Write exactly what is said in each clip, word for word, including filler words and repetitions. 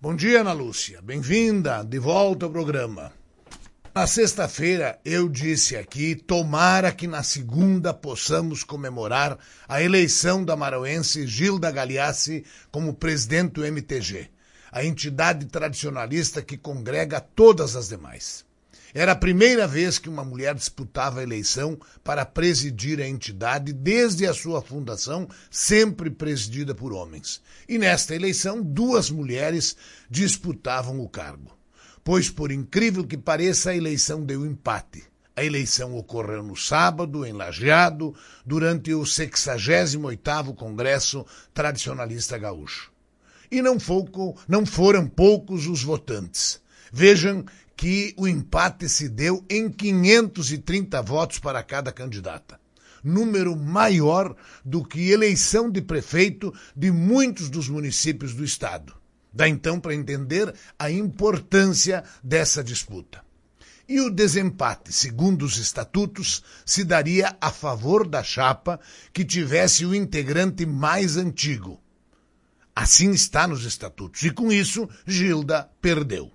Bom dia, Ana Lúcia. Bem-vinda de volta ao programa. Na sexta-feira eu disse aqui, tomara que na segunda possamos comemorar a eleição da maranhense Gilda Galeassi como presidente do M T G, a entidade tradicionalista que congrega todas as demais. Era a primeira vez que uma mulher disputava a eleição para presidir a entidade desde a sua fundação, sempre presidida por homens. E nesta eleição, duas mulheres disputavam o cargo. Pois, por incrível que pareça, a eleição deu empate. A eleição ocorreu no sábado, em Lajeado, durante o sexagésimo oitavo Congresso Tradicionalista Gaúcho. E não, pouco, não foram poucos os votantes. Vejam que o empate se deu em quinhentos e trinta votos para cada candidata. Número maior do que eleição de prefeito de muitos dos municípios do estado. Dá então para entender a importância dessa disputa. E o desempate, segundo os estatutos, se daria a favor da chapa que tivesse o integrante mais antigo. Assim está nos estatutos. E com isso, Gilda perdeu.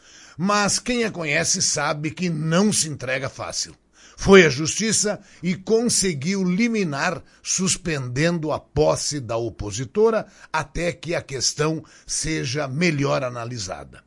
Mas quem a conhece sabe que não se entrega fácil. Foi à justiça e conseguiu liminar, suspendendo a posse da opositora até que a questão seja melhor analisada.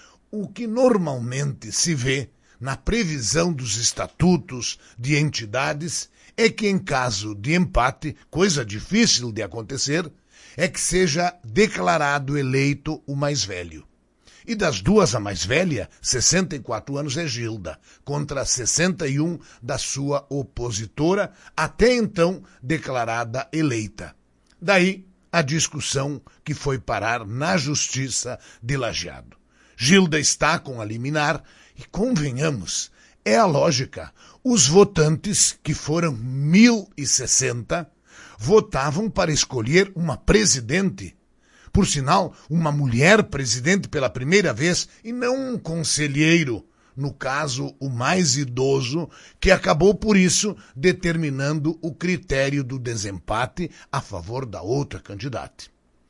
O que normalmente se vê na previsão dos estatutos de entidades é que, em caso de empate, coisa difícil de acontecer, é que seja declarado eleito o mais velho. E das duas, a mais velha, sessenta e quatro anos, é Gilda, contra sessenta e um da sua opositora, até então declarada eleita. Daí a discussão que foi parar na Justiça de Lajeado. Gilda está com a liminar e, convenhamos, é a lógica. Os votantes, que foram mil e sessenta, votavam para escolher uma presidente. Por sinal, uma mulher presidente pela primeira vez e não um conselheiro, no caso o mais idoso, que acabou por isso determinando o critério do desempate a favor da outra candidata.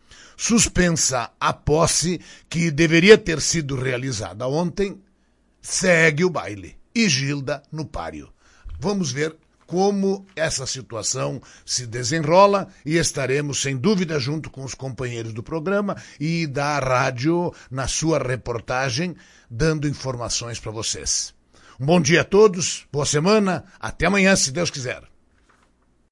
Suspensa a posse, que deveria ter sido realizada ontem, segue o baile e Gilda no páreo. Vamos ver como essa situação se desenrola e estaremos, sem dúvida, junto com os companheiros do programa e da rádio, na sua reportagem, dando informações para vocês. Um bom dia a todos, boa semana, até amanhã, se Deus quiser.